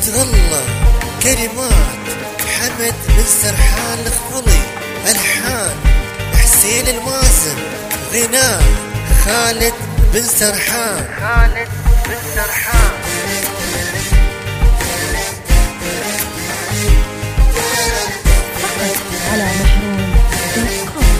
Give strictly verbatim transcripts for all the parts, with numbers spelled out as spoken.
تتغلى كلمات حمد بن سرحان الخفلي، ألحان حسين المازن، غناء خالد بن سرحان خالد بن سرحان. على محروم دوت كوم.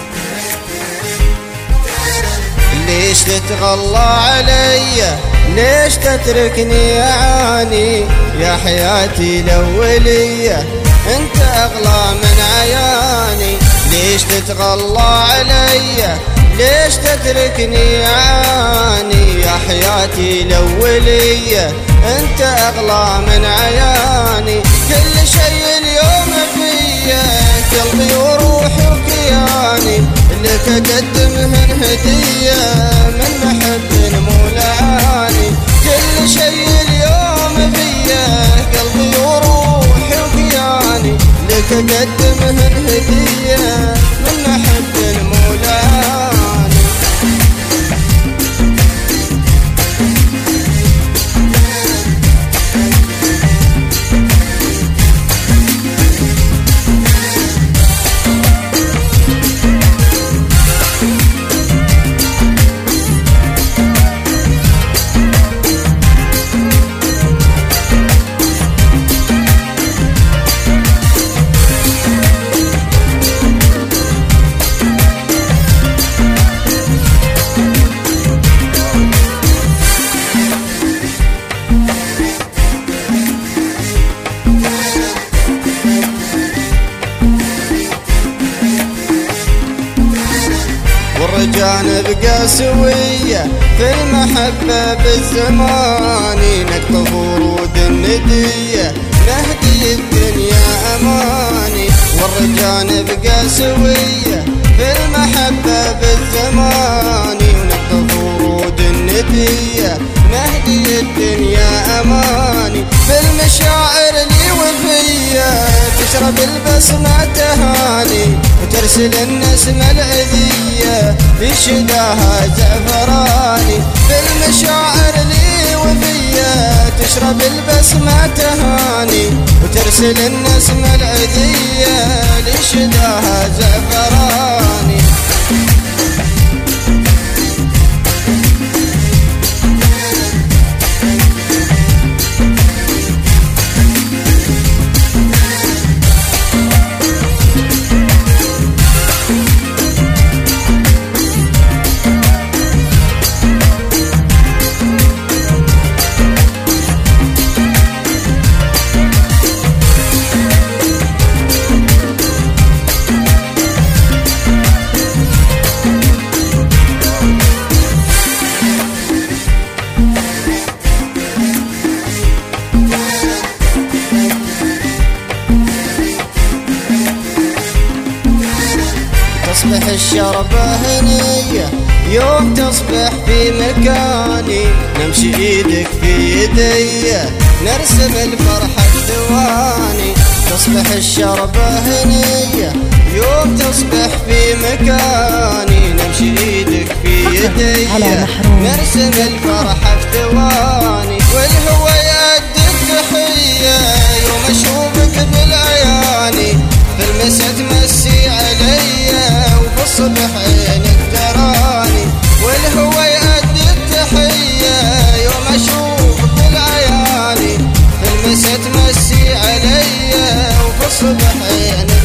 ليش تتغلى علي؟ ليش تتركني أعاني؟ يا حياتي الأولية انت أغلى من عياني. ليش تتغلى علي؟ ليش تتركني أعاني؟ يا حياتي الأولية انت أغلى من عياني. كل شيء اليوم فيا قلبي وروحي وكياني، لك أقدمهن هدية من محب مولاني. كل شيء اليوم فيا قلبي وروحي وكياني، لك أقدمهن هدية من محب مولاني. والرجال بقى سوية في المحبة بالزمان، نقطف ورود الندية نهدي الدنيا أماني. والرجال بقى سوية في المحبة بالزمان، ونقطف ورود الندية نهدي الدنيا أماني. في المشاعر لي وفية تشرب البسمة تهاني، وترسل النسمة العذية بشداها زعفراني. في المشاعر لي وفية تشرب البسمة تهاني، وترسل النسمة العذية لشداها زعفراني. تصبح الشربة هنية يوم تصبح في مكاني، نمشي ايدك في يدي نرسم الفرحة بثواني. تصبح الشربة هنية يوم تصبح في مكاني، نمشي ايدك في يدي نرسم الفرحة بثواني. والهوى يأدي التحية يوم اشوفك بالعياني، في المسا تمسي عليا وفي الصبح عينك تراني. والهوى يأدي التحية يوم اشوفك بالعياني، في المسا تمسي عليا وفي الصبح عينك